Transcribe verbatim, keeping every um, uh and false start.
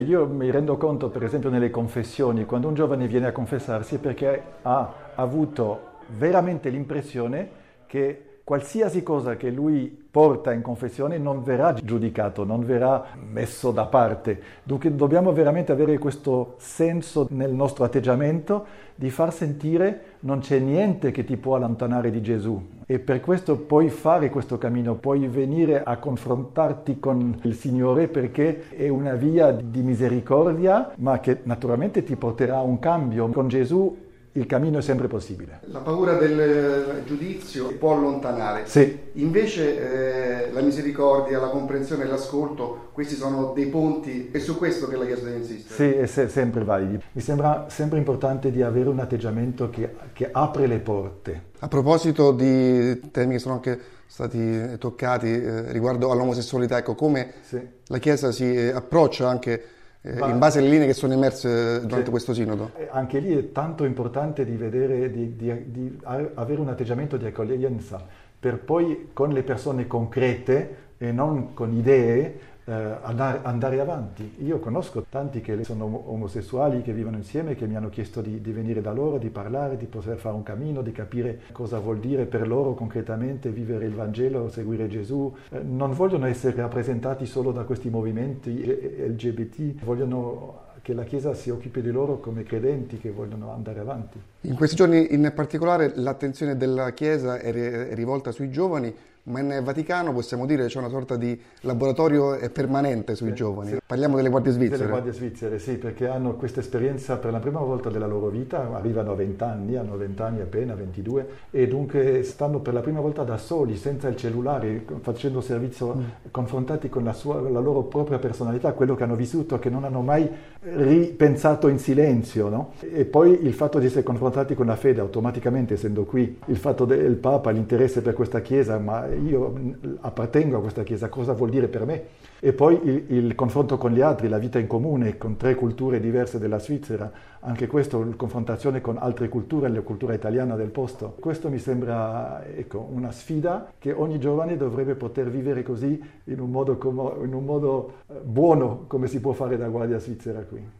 Io mi rendo conto, per esempio, nelle confessioni, quando un giovane viene a confessarsi è perché ha avuto veramente l'impressione che qualsiasi cosa che lui porta in confessione non verrà giudicato, non verrà messo da parte. Dunque dobbiamo veramente avere questo senso nel nostro atteggiamento di far sentire non c'è niente che ti può allontanare di Gesù. E per questo puoi fare questo cammino, puoi venire a confrontarti con il Signore perché è una via di misericordia, ma che naturalmente ti porterà a un cambio. Con Gesù il cammino è sempre possibile. La paura del giudizio può allontanare. Sì. Invece eh, la misericordia, la comprensione e l'ascolto, questi sono dei ponti, è su questo che la Chiesa deve insistere. Sì, è se- sempre validi. Mi sembra sempre importante di avere un atteggiamento che, che apre le porte. A proposito di temi che sono anche stati toccati eh, riguardo all'omosessualità, ecco, come Sì. la Chiesa si eh, approccia anche eh, Ma- in base alle linee che sono emerse durante Sì. questo sinodo. E anche lì è tanto importante di vedere, di, di- di a- avere un atteggiamento di accoglienza, per poi con le persone concrete e non con idee eh, andare, andare avanti. Io conosco tanti che sono omosessuali, che vivono insieme, che mi hanno chiesto di, di venire da loro, di parlare, di poter fare un cammino, di capire cosa vuol dire per loro concretamente vivere il Vangelo, seguire Gesù. Eh, non vogliono essere rappresentati solo da questi movimenti L G B T, vogliono che la Chiesa si occupi di loro come credenti che vogliono andare avanti. In questi giorni in particolare l'attenzione della Chiesa è ri- è rivolta sui giovani, ma in Vaticano possiamo dire che c'è una sorta di laboratorio permanente sui Sì, giovani. sì. Parliamo delle guardie svizzere. Delle guardie svizzere, sì, perché hanno questa esperienza per la prima volta della loro vita, arrivano a venti anni, hanno venti anni appena, ventidue, e dunque stanno per la prima volta da soli, senza il cellulare, facendo servizio, mm. confrontati con la, sua, la loro propria personalità, quello che hanno vissuto, che non hanno mai ripensato in silenzio, no? E poi il fatto di essere confrontati con la fede, automaticamente essendo qui, il fatto del Papa, l'interesse per questa Chiesa, ma io appartengo a questa Chiesa, cosa vuol dire per me? E poi il, il confronto con gli altri, la vita in comune con tre culture diverse della Svizzera, anche questo, la confrontazione con altre culture, la cultura italiana del posto. Questo mi sembra, ecco, una sfida che ogni giovane dovrebbe poter vivere così in un modo, come, in un modo buono, come si può fare da guardia svizzera qui.